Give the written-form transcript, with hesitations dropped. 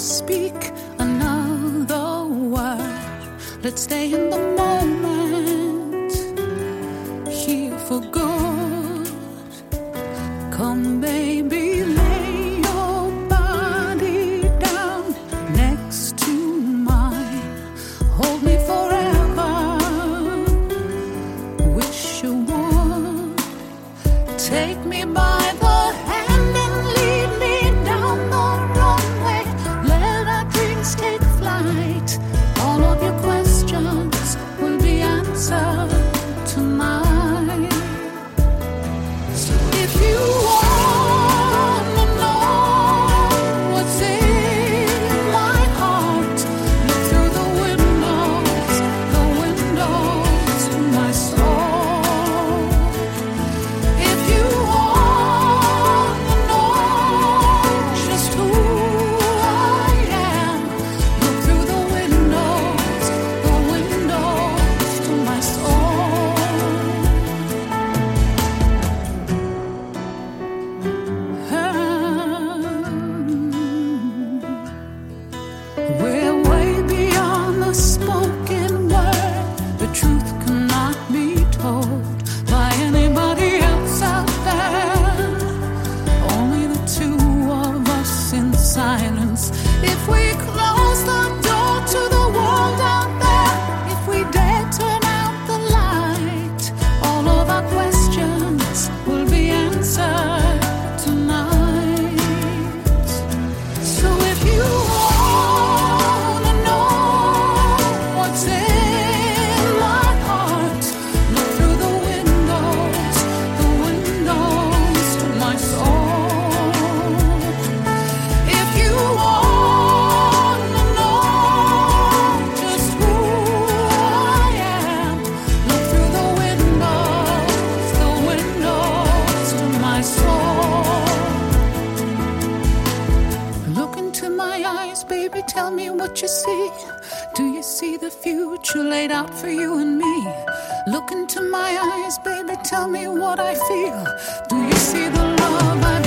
speak another word. Let's stay in the moment, here for good. Come, baby, lay your body down next to mine. Hold me forever. Wish you would take me by the hand and lead me down the runway. Let our dreams take flight. All of your questions will be answered tonight. So if you wanna know what's in my heart, look through the windows to my soul. If you wanna know just who I am, look through the windows to my soul. We're way beyond the spoken word. The truth cannot be told by anybody else out there. Only the two of us in silence. If we close the door to the world out there, if we dare turn out the light, all of our questions will be answered tonight. So if you wanna know what's in my heart, look through the windows to my soul. If you wanna know just who I am, look through the windows to my soul. Look into my eyes, baby, tell me what you see. Do you see the future laid out for you and me? Look into my eyes, baby, tell me what I feel. Do you see the love I